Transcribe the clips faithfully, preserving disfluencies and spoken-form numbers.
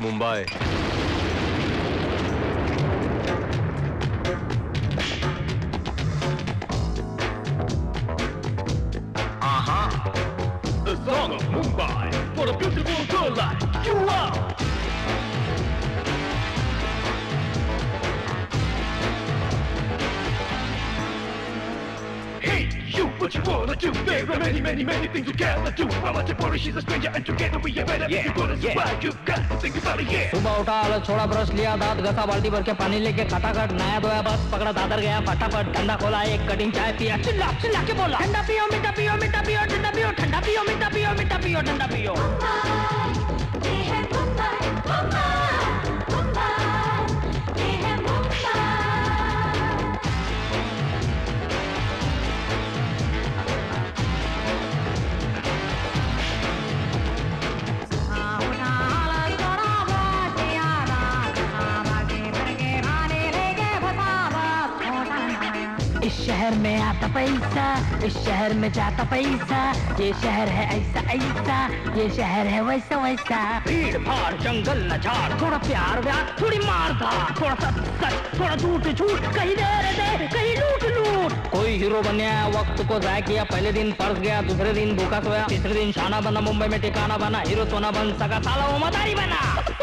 Mumbai. Uh-huh. The song of Mumbai for a beautiful girl like you are. Hey, you, what you wanna do? There are many, many, many things you cannot do. I'm not your body, she's a stranger, and together we are better. Yeah, if you're gonna survive, you got to think about it, yeah. सुबह उठा, अलग छोड़ा, brush लिया, दांत घसा, बाल्टी भर के पानी लेके खटाखट नया धोया, बस पकड़ा दादर गया फटाफट, ठंडा खोला, एक कटिंग चाय पिया, चिल्ला चिल्ला के बोला, ठंडा पियो मीठा पियो मीठा पियो ठंडा पियो ठंडा पियो मीठा पियो मीठा पियो ठंडा पियो। इस शहर में आता पैसा, इस शहर में जाता पैसा, ये शहर है ऐसा ऐसा, ये शहर है वैसा वैसा। भीड़ भाड़ जंगल नजाड़, थोड़ा प्यार व्यार, थोड़ी मार धार, थोड़ा सच सच, थोड़ा झूठ झूठ, कहीं दे रे दे, कहीं लूट लूट। कोई हीरो बना, वक्त को जाया किया, पहले दिन फर्ज गया, दूसरे दिन भूखा सोया, तीसरे दिन शाना बना, मुंबई में ठिकाना बना, हीरो तो ना बन सका, साला वो मदारी बना।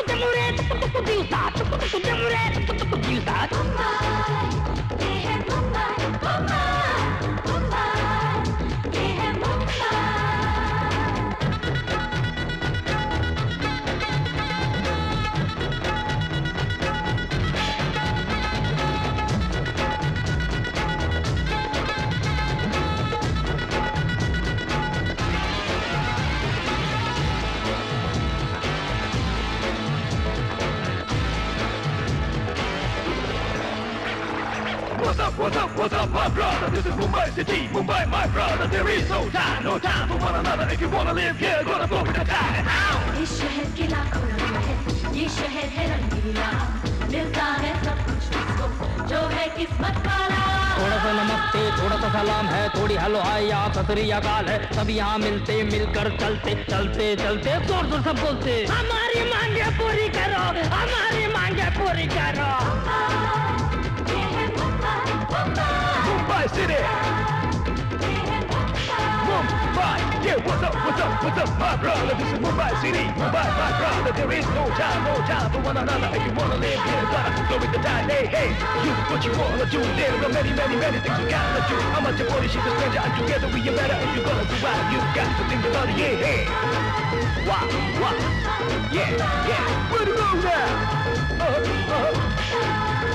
What's up, what's up, what's up, my brother? This is Mumbai City, Mumbai, my brother. There is no time, no time for one another. If you wanna live here, gonna go with the tide. इस शहर के लाखों रंग है, ये शहर है रंगीला, मिलता है सब कुछ इसको, जो है किस्मत वाला। थोड़ा सा नमस्ते, थोड़ा सा सलाम है, थोड़ी हेलो हाय या सत श्री अकाल है, सब यहाँ मिलते मिलकर चलते चलते चलते जोर जोर सब बोलते, हमारी मांगे पूरी करो, हमारी मांगे पूरी करो। Mumbai City. Mumbai, yeah, what's up, what's up, what's up, my brother? This is Mumbai City, Mumbai, my brother. There is no time, no time for one another. If you wanna live here, gotta go with the tide. Hey, hey, you, what you wanna do? There are many, many, many things you gotta do. I'm not your body, she's a stranger, and together we are better. If you're gonna survive, you got to think about it, yeah, hey. Wow, wow, yeah, yeah.